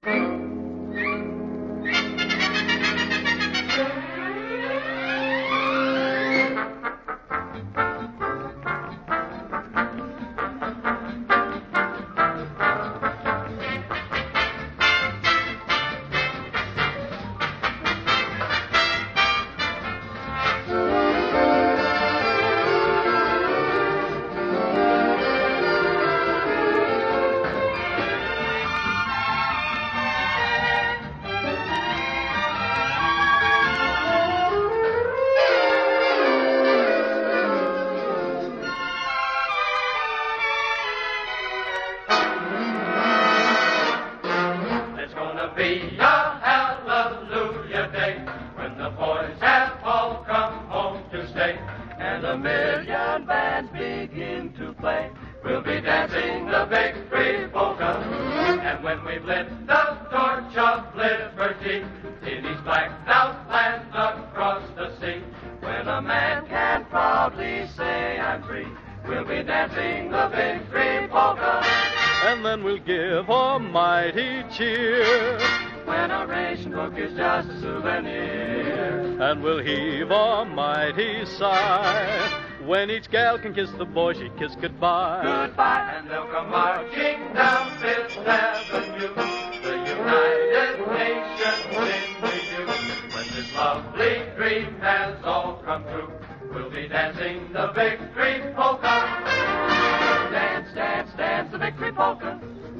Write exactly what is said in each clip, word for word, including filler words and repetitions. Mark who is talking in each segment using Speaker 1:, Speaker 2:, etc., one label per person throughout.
Speaker 1: Be a hallelujah day when the boys have all come home to stay, and a million bands begin to play. We'll be dancing the victory polka, and when we've lit the torch of liberty in these blacked out lands across the sea, when a man can proudly say I'm free, we'll be dancing the victory polka.
Speaker 2: And then we'll give a mighty cheer
Speaker 1: when our ration book is just a souvenir.
Speaker 2: And we'll heave a mighty sigh when each gal can kiss the boy she kissed goodbye.
Speaker 1: Goodbye, and they'll come marching down Fifth Avenue, the United Nations in review. When this lovely dream has all come true, we'll be dancing the victory polka. Dance, dance, dance the victory polka.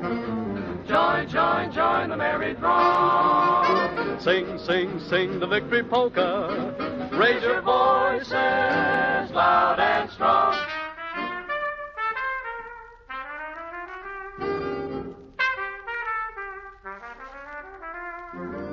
Speaker 1: Join, join, join the merry throng.
Speaker 2: Sing, sing, sing the victory polka. Raise your voices loud and strong.
Speaker 1: Thank you.